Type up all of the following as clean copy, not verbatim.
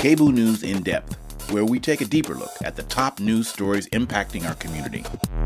KBOO News In Depth, where we take a deeper look at the top news stories impacting our community.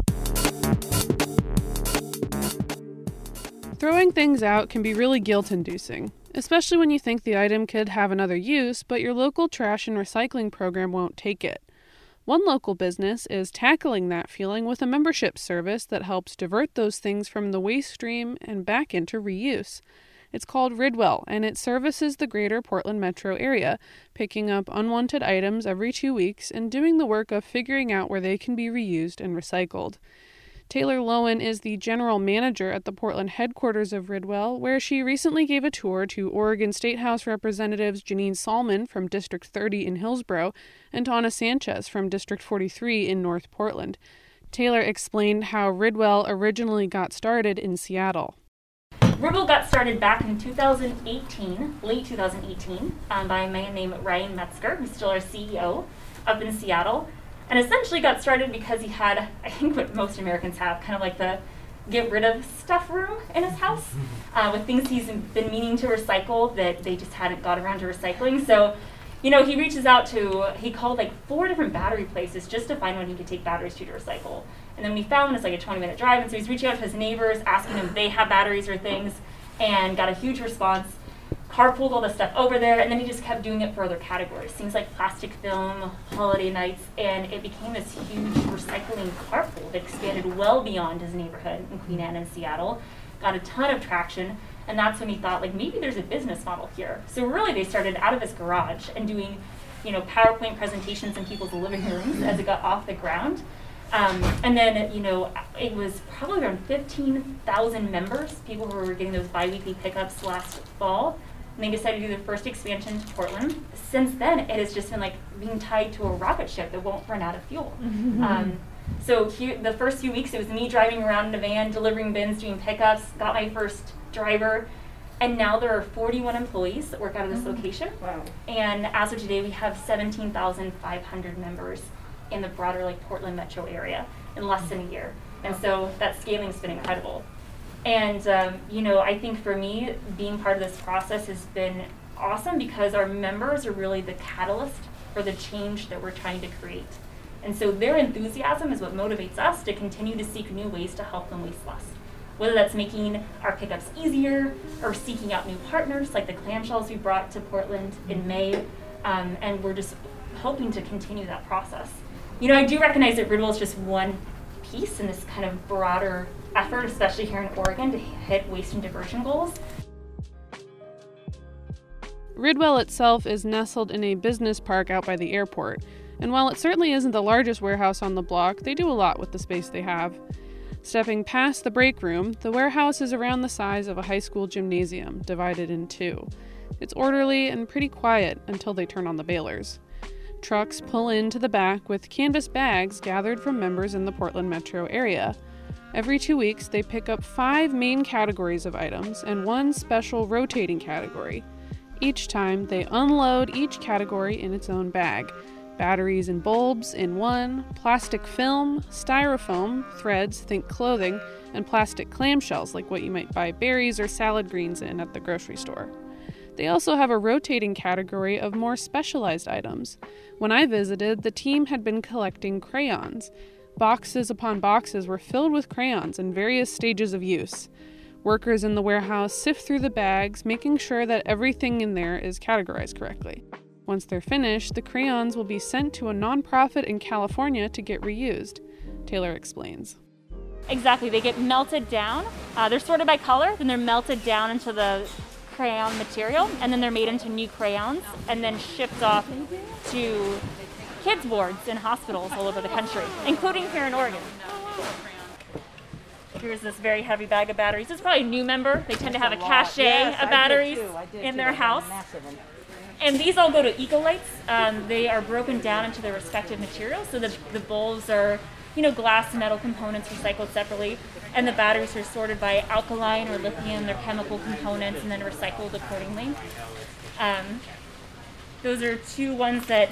Throwing things out can be really guilt-inducing, especially when you think the item could have another use, but your local trash and recycling program won't take it. One local business is tackling that feeling with a membership service that helps divert those things from the waste stream and back into reuse. It's called Ridwell, and it services the greater Portland metro area, picking up unwanted items every 2 weeks and doing the work of figuring out where they can be reused and recycled. Taylor Lowen is the general manager at the Portland headquarters of Ridwell, where she recently gave a tour to Oregon State House Representatives Janine Salmon from District 30 in Hillsborough and Donna Sanchez from District 43 in North Portland. Taylor explained how Ridwell originally got started in Seattle. Ridwell got started back in 2018, late 2018, by a man named Ryan Metzger, who's still our CEO, up in Seattle. And essentially got started because he had, I think what most Americans have, kind of like the get rid of stuff room in his house with things he's been meaning to recycle that they just hadn't got around to recycling. So, he reaches out to, he called like 4 different battery places just to find one he could take batteries to recycle. And then when he found, it's like a 20-minute drive, and so he's reaching out to his neighbors, asking them if they have batteries or things, and got a huge response. Carpooled all the stuff over there, and then he just kept doing it for other categories, things like plastic film, holiday nights, and it became this huge recycling carpool that expanded well beyond his neighborhood in Queen Anne and Seattle, got a ton of traction, and that's when he thought, maybe there's a business model here. So really they started out of his garage and doing, PowerPoint presentations in people's living rooms as it got off the ground. And then, it was probably around 15,000 members, people who were getting those bi-weekly pickups last fall. And they decided to do their first expansion to Portland. Since then, it has just been like being tied to a rocket ship that won't run out of fuel. So the first few weeks, it was me driving around in a van, delivering bins, doing pickups, got my first driver. And now there are 41 employees that work out of this location. Wow. And as of today, we have 17,500 members in the broader Portland metro area in less than a year. And so that scaling's been incredible. And, I think for me, being part of this process has been awesome because our members are really the catalyst for the change that we're trying to create. And so their enthusiasm is what motivates us to continue to seek new ways to help them waste less. Whether that's making our pickups easier or seeking out new partners like the clamshells we brought to Portland in May. And we're just hoping to continue that process. I do recognize that Ridwell is just one piece in this kind of broader effort, especially here in Oregon, to hit waste and diversion goals. Ridwell itself is nestled in a business park out by the airport, and while it certainly isn't the largest warehouse on the block, they do a lot with the space they have. Stepping past the break room, the warehouse is around the size of a high school gymnasium, divided in 2. It's orderly and pretty quiet until they turn on the balers. Trucks pull into the back with canvas bags gathered from members in the Portland metro area. Every 2 weeks, they pick up 5 main categories of items and 1 special rotating category. Each time, they unload each category in its own bag. Batteries and bulbs in 1, plastic film, styrofoam, threads, think clothing, and plastic clamshells like what you might buy berries or salad greens in at the grocery store. They also have a rotating category of more specialized items. When I visited, the team had been collecting crayons. Boxes upon boxes were filled with crayons in various stages of use. Workers in the warehouse sift through the bags, making sure that everything in there is categorized correctly. Once they're finished, the crayons will be sent to a nonprofit in California to get reused. Taylor explains. Exactly, they get melted down. They're sorted by color, then they're melted down into the crayon material, and then they're made into new crayons and then shipped off to kids' wards in hospitals all over the country, including here in Oregon. Here's this very heavy bag of batteries. This is probably a new member. They tend to have a cache of batteries in their house. And these all go to Ecolites. They are broken down into their respective materials. So the bulbs are, glass and metal components recycled separately. And the batteries are sorted by alkaline or lithium, their chemical components, and then recycled accordingly. Those are 2 ones that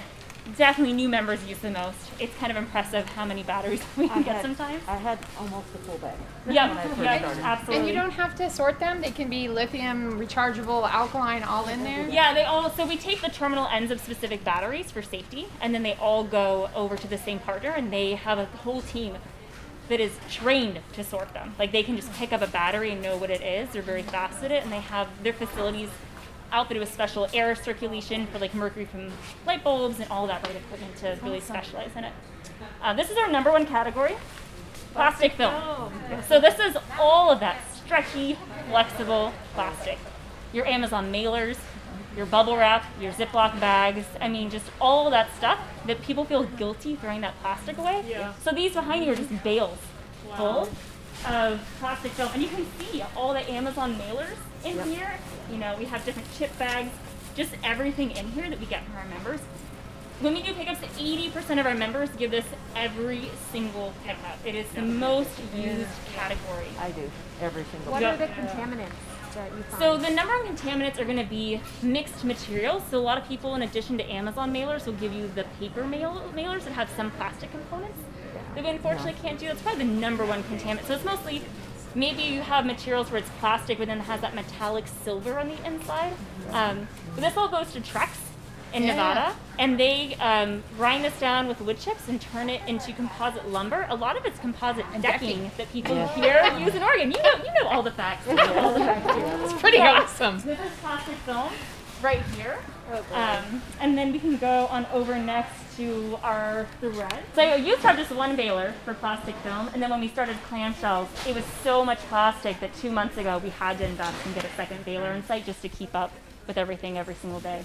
definitely new members use the most. It's kind of impressive how many batteries we can get sometimes. I had almost a full bag. Yeah, when I first yeah, started. absolutely. And you don't have to sort them. They can be lithium, rechargeable, alkaline, all in there. Yeah, they all, so we take the terminal ends of specific batteries for safety, and then they all go over to the same partner, and they have a whole team that is trained to sort them. Like, they can just pick up a battery and know what it is. They're very fast at it, and they have their facilities outfitted with special air circulation for like mercury from light bulbs and all that right equipment to really specialize in it. This is our number one category, plastic film. So this is all of that stretchy, flexible plastic. Your Amazon mailers, your bubble wrap, your Ziploc bags, I mean just all of that stuff that people feel guilty throwing that plastic away. Yeah. So these behind you are just bales full of plastic film, and you can see all the Amazon mailers in here. You know, we have different chip bags, just everything in here that we get from our members. When we do pickups, 80% of our members give this every single pickup. It is the most used category. I do, every single What one. are the contaminants that you find? So the number one contaminants are going to be mixed materials. So a lot of people, in addition to Amazon mailers, will give you the paper mailers that have some plastic components that we unfortunately can't do. That's probably the number one contaminant. So it's mostly, maybe you have materials where it's plastic, but then it has that metallic silver on the inside. But this all goes to Trex in Nevada, and they grind this down with wood chips and turn it into composite lumber. A lot of it's composite decking that people here use in Oregon. You know all the facts. It's pretty awesome. This is plastic film right here. And then we can go on over next to our thread. So I used to have just one baler for plastic film, and then when we started clamshells, it was so much plastic that 2 months ago we had to invest and get a second baler in site just to keep up with everything every single day.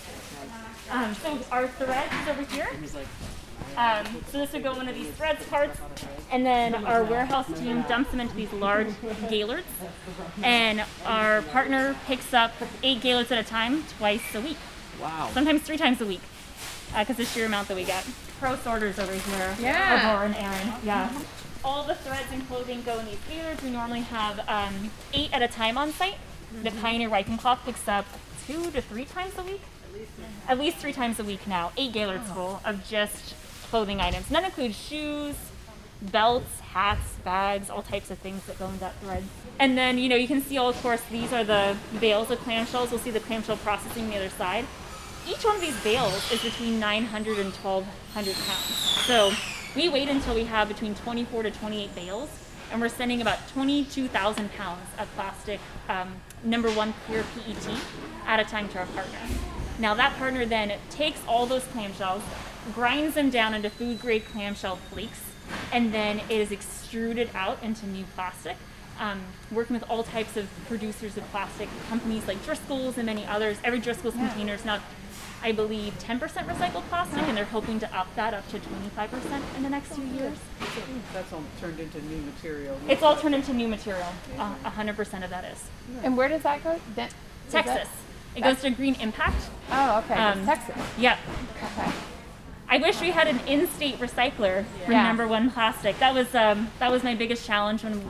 So our thread is over here. So this would go one of these threads parts, and then our warehouse team dumps them into these large gaillards, and our partner picks up 8 gaillards at a time twice a week. Wow. Sometimes 3 times a week, because the sheer amount that we get. Pro sorters over here. Yeah. Or and Aaron. Yeah. All the threads and clothing go in these gaillards. We normally have 8 at a time on site. The Pioneer Wiping Cloth picks up 2 to 3 times a week. At least 3 times a week now. 8 gaillards full of just clothing items. And that includes shoes, belts, hats, bags, all types of things that go in that thread. And then, you can see of course, these are the bales of clamshells. We'll see the clamshell processing on the other side. Each one of these bales is between 900 and 1,200 pounds. So we wait until we have between 24 to 28 bales, and we're sending about 22,000 pounds of plastic, number one clear PET, at a time to our partner. Now that partner then takes all those clamshells, grinds them down into food-grade clamshell flakes, and then it is extruded out into new plastic. Working with all types of producers of plastic, companies like Driscoll's and many others. Every Driscoll's container is now, I believe, 10% recycled plastic, and they're hoping to up that up to 25% in the next few years. That's all turned into new material. It's all turned into new material. 100% of that is. And where does that go? Texas. It goes to Green Impact. Oh, okay. Texas. Yeah. Okay. I wish we had an in-state recycler for Yeah. number one plastic. That was my biggest challenge when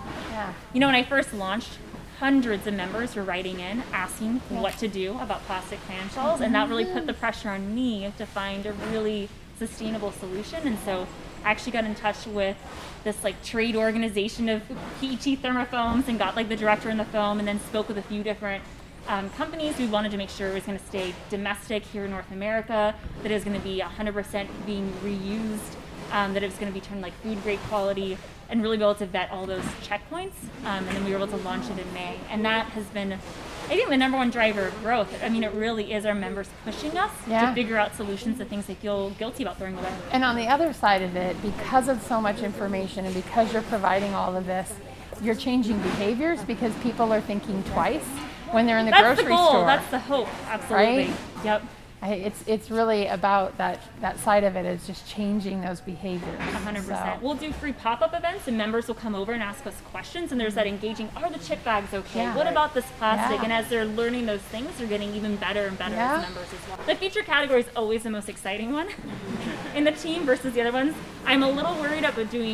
I first launched. Hundreds of members were writing in asking what to do about plastic clamshells, and that really put the pressure on me to find a really sustainable solution. And so I actually got in touch with this trade organization of PET thermofoams and got the director in the foam, and then spoke with a few different companies. We wanted to make sure it was going to stay domestic here in North America, that it was going to be 100% being reused, that it was going to be turned food grade quality, and really be able to vet all those checkpoints. And then we were able to launch it in May. And that has been, I think, the number one driver of growth. I mean, it really is our members pushing us to figure out solutions to things they feel guilty about throwing away. And on the other side of it, because of so much information and because you're providing all of this, you're changing behaviors because people are thinking twice when they're in the That's grocery the goal. store. That's the hope. Absolutely. Right? Yep. It's really about that side of it is just changing those behaviors. 100%. So, We'll do free pop-up events, and members will come over and ask us questions, and there's that engaging, are the chip bags okay? Yeah. What about this plastic? Yeah. And as they're learning those things, they're getting even better and better Yeah. as members as well. The feature category is always the most exciting one in the team versus the other ones. I'm a little worried about doing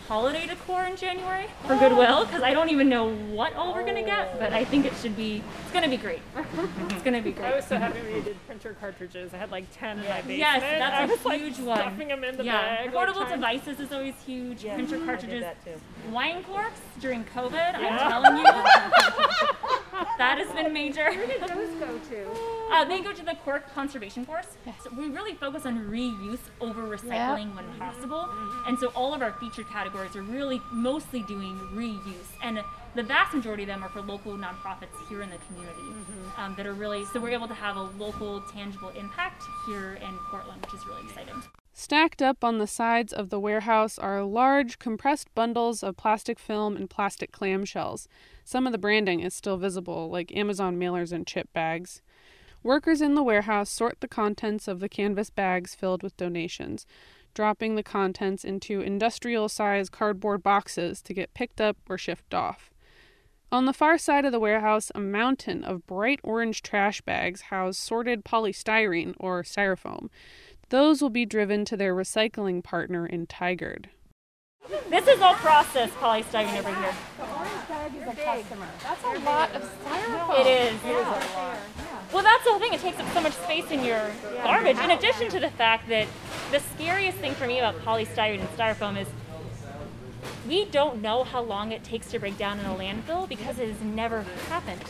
holiday decor in January for Goodwill, because I don't even know what all we're gonna get, but I think it's gonna be great. It's gonna be great. I was so happy when you did printer cartridges. I had like 10 in my basement. Yes, that's a like huge one. Stuffing them in the Yeah, bag. portable like, devices is always huge. Yeah, Printer I did cartridges, that too. wine corks during COVID. I'm telling you, that has been major. Where did those go to? They go to the Cork Conservation Force. So we really focus on reuse over recycling when possible. And so all of our featured categories are really mostly doing reuse. And the vast majority of them are for local nonprofits here in the community that are really, so we're able to have a local tangible impact here in Portland, which is really exciting. Stacked up on the sides of the warehouse are large, compressed bundles of plastic film and plastic clamshells. Some of the branding is still visible, like Amazon mailers and chip bags. Workers in the warehouse sort the contents of the canvas bags filled with donations, dropping the contents into industrial-sized cardboard boxes to get picked up or shipped off. On the far side of the warehouse, a mountain of bright orange trash bags house sorted polystyrene, or styrofoam. Those will be driven to their recycling partner in Tigard. This is all processed polystyrene over here. The orange bag is a customer. That's a lot of styrofoam. It is. Well, that's the whole thing. It takes up so much space in your garbage. In addition to the fact that the scariest thing for me about polystyrene and styrofoam is we don't know how long it takes to break down in a landfill because it has never happened.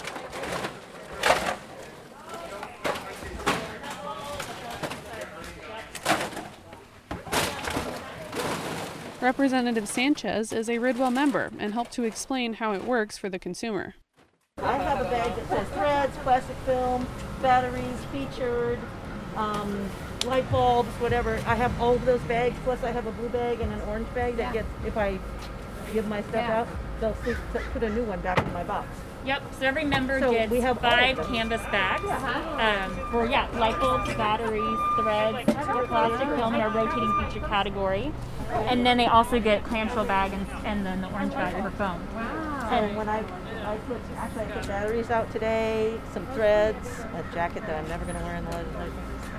Representative Sanchez is a Ridwell member and helped to explain how it works for the consumer. I have a bag that says threads, plastic film, batteries, featured, light bulbs, whatever. I have all of those bags, plus I have a blue bag and an orange bag that gets, if I give my stuff out, they'll put a new one back in my box. Yep, so every member So gets we have 5 canvas bags for, light bulbs, batteries, threads, plastic film in our rotating feature category. And then they also get clamshell bag and then the orange bag for foam. And when I put batteries out today, some threads, a jacket that I'm never going to wear in the legislature,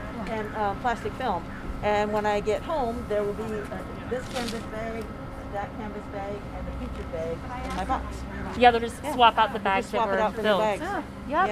and plastic film. And when I get home, there will be this canvas bag, that canvas bag, and the featured bag in my box. Yeah, they'll just swap out the bags that Swap it were out for new filled. bags.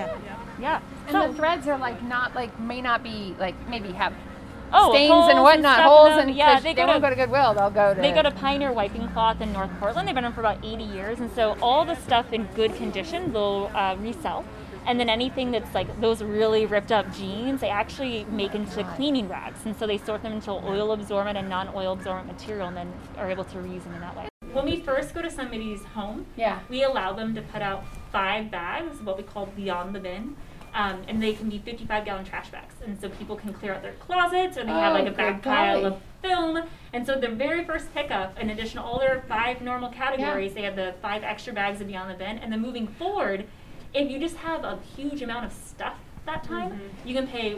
Yeah. And the threads are may not be maybe have Oh, stains holes and whatnot, stuff in holes, them. and Yeah, they won't go to Goodwill. They'll go to. They go to Pioneer Wiping Cloth in North Portland. They've been around for about 80 years, and so all the stuff in good condition they'll resell. And then anything that's like those really ripped up jeans, they actually make into cleaning rags, and so they sort them into oil absorbent and non-oil absorbent material, and then are able to reuse them in that way. When we first go to somebody's home, we allow them to put out 5 bags, what we call beyond the bin. And they can be 55-gallon trash bags. And so people can clear out their closets, or they have like a back pile of film. And so their very first pickup, in addition to all their 5 normal categories, they have the 5 extra bags of beyond the bin. And then moving forward, if you just have a huge amount of stuff that time, you can pay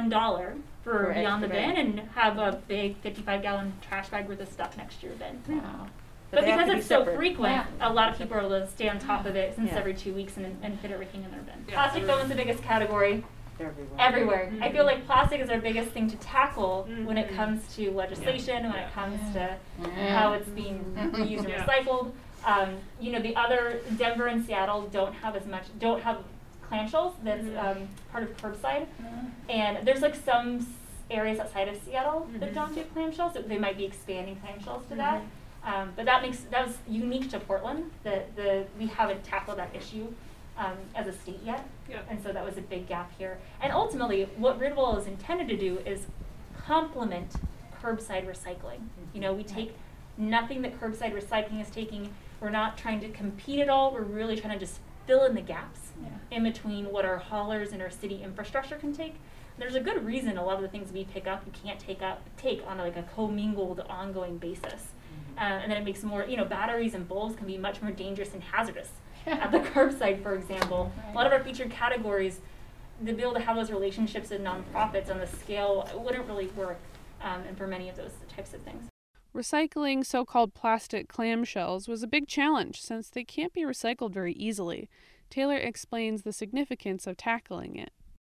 $1 for beyond the bin and have a big 55-gallon trash bag worth of stuff next to your bin. Wow. But because it's so frequent, a lot of people are able to stay on top of it since every 2 weeks and fit everything in their bin. Plastic film is the biggest category everywhere. I feel like plastic is our biggest thing to tackle when it comes to legislation, when it comes to how it's being reused and recycled. The other, Denver and Seattle don't have clamshells that's part of curbside. And there's like some areas outside of Seattle that don't do clamshells, so they might be expanding clamshells to that. But that was unique to Portland, that we haven't tackled that issue as a state yet. And so that was a big gap here. And ultimately, what Ridwell is intended to do is complement curbside recycling. We take nothing that curbside recycling is taking. We're not trying to compete at all. We're really trying to just fill in the gaps in between what our haulers and our city infrastructure can take. There's a good reason a lot of the things we pick up you can't take on like a commingled ongoing basis. And then it makes more, batteries and bulbs can be much more dangerous and hazardous at the curbside, for example. A lot of our featured categories, to be able to have those relationships with nonprofits on the scale wouldn't really work, and for many of those types of things. Recycling so-called plastic clamshells was a big challenge since they can't be recycled very easily. Taylor explains the significance of tackling it.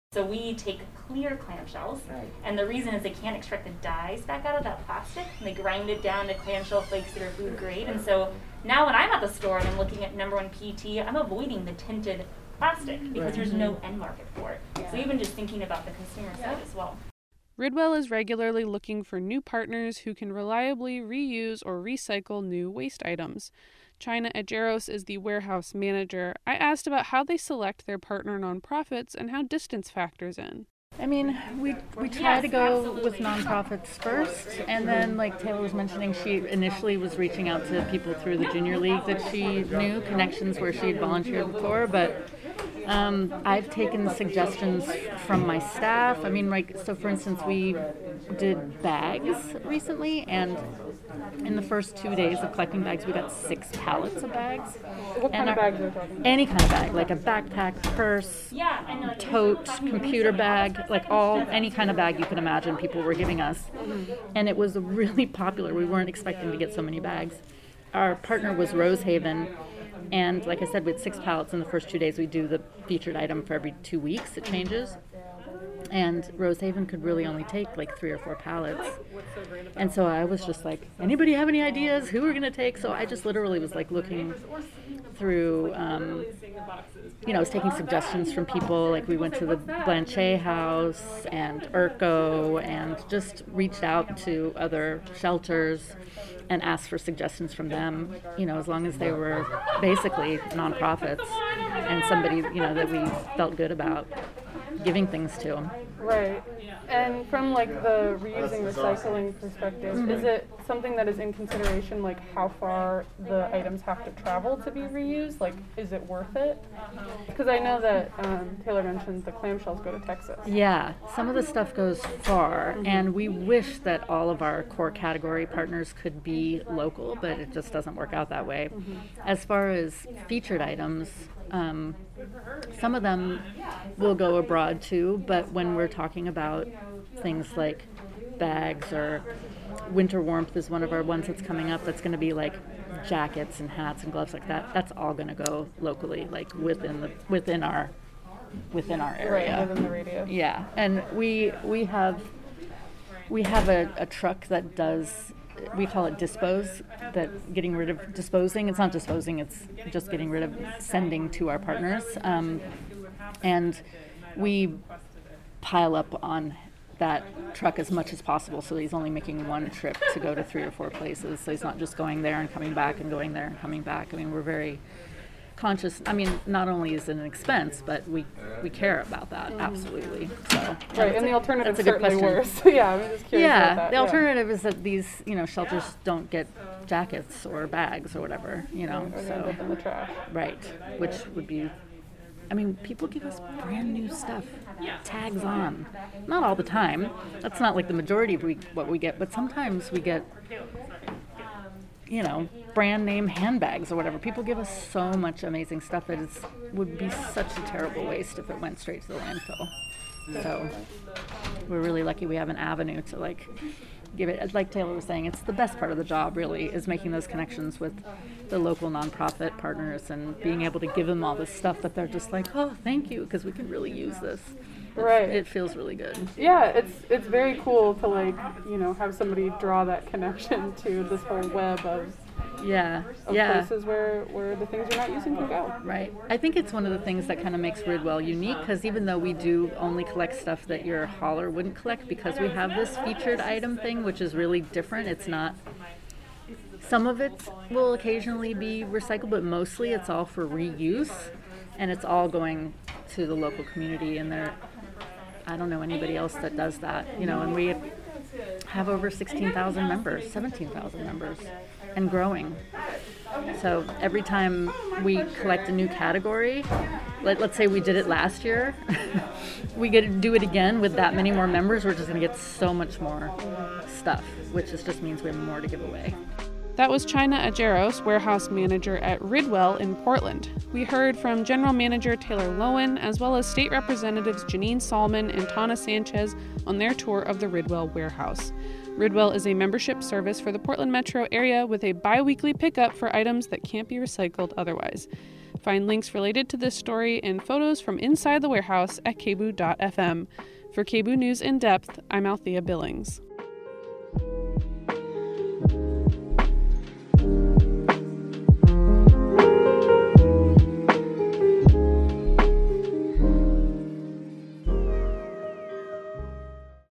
So we take clear clamshells, and the reason is they can't extract the dyes back out of that plastic, and they grind it down to clamshell flakes that are food grade. And so now when I'm at the store and I'm looking at number 1 PET, I'm avoiding the tinted plastic because there's no end market for it. So even just thinking about the consumer side as well. Ridwell is regularly looking for new partners who can reliably reuse or recycle new waste items. China Ajeros is the warehouse manager. I asked about how they select their partner nonprofits and how distance factors in. I mean, we try to go with nonprofits first, and then, like Taylor was mentioning, she initially was reaching out to people through the junior league that she knew, connections where she had volunteered before, but I've taken suggestions from my staff. I mean, like, so for instance, we did bags recently, and in the first 2 days of collecting bags, we got 6 pallets of bags. What kind of bags are we talking about? Any kind of bag, like a backpack, purse, tote, computer bag, like any kind of bag you can imagine people were giving us. And it was really popular. We weren't expecting to get so many bags. Our partner was Rosehaven, and like I said, we had 6 pallets in the first 2 days. We do the featured item for every 2 weeks. It changes. And Rosehaven could really only take like 3 or 4 pallets. And so I was just like, anybody have any ideas who we're going to take? So I just literally was like looking through, I was taking suggestions from people. Like we went to the Blanchet House and Urco and just reached out to other shelters and asked for suggestions from them, as long as they were basically nonprofits and somebody, that we felt good about giving things to. Right. And from like the reusing recycling perspective, is it something that is in consideration, like how far the items have to travel to be reused? Like, is it worth it? Because I know that Taylor mentioned the clamshells go to Texas. Yeah, some of the stuff goes far, and we wish that all of our core category partners could be local, but it just doesn't work out that way. As far as featured items, some of them will go abroad too, but when we're talking about things like bags or winter warmth is one of our ones that's coming up, that's going to be like jackets and hats and gloves like that. That's all going to go locally, like within our area. Right, within the radius. Yeah, and we have a truck that does, we call it dispose, that getting rid of disposing. It's not disposing, it's just getting rid of sending to our partners. And we pile up on that truck as much as possible, so he's only making one trip to go to 3 or 4 places. So he's not just going there and coming back and going there and coming back. I mean, we're very conscious. I mean, not only is it an expense, but we care about that, absolutely. So, right, and the alternative is certainly question. Worse. Yeah, I'm just curious about that. The alternative is that these, shelters don't get jackets or bags or whatever, Or they end up in the trash. Right, which would be, people give us brand new stuff, tags on. Not all the time. That's not like the majority of what we get, but sometimes we get, brand name handbags or whatever. People give us so much amazing stuff that it would be such a terrible waste if it went straight to the landfill. So we're really lucky we have an avenue to give it, like Taylor was saying, it's the best part of the job really, is making those connections with the local nonprofit partners and being able to give them all this stuff that they're just like, oh, thank you, because we can really use this. Right. It feels really good. Yeah, it's very cool to have somebody draw that connection to this whole web of places where the things you're not using can go. Right. I think it's one of the things that kind of makes Ridwell unique, because even though we do only collect stuff that your hauler wouldn't collect, because we have this featured item thing, which is really different. It's not, some of it will occasionally be recycled, but mostly it's all for reuse, and it's all going to the local community, and I don't know anybody else that does that, and we have over 16,000 members, 17,000 members, and growing. So every time we collect a new category, let's say we did it last year, we get to do it again with that many more members, we're just going to get so much more stuff, which just means we have more to give away. That was China Ajeros, warehouse manager at Ridwell in Portland. We heard from General Manager Taylor Lowen, as well as State Representatives Janine Salman and Tana Sanchez on their tour of the Ridwell warehouse. Ridwell is a membership service for the Portland metro area with a bi-weekly pickup for items that can't be recycled otherwise. Find links related to this story and photos from inside the warehouse at kbu.fm. For KBOO News in Depth, I'm Althea Billings.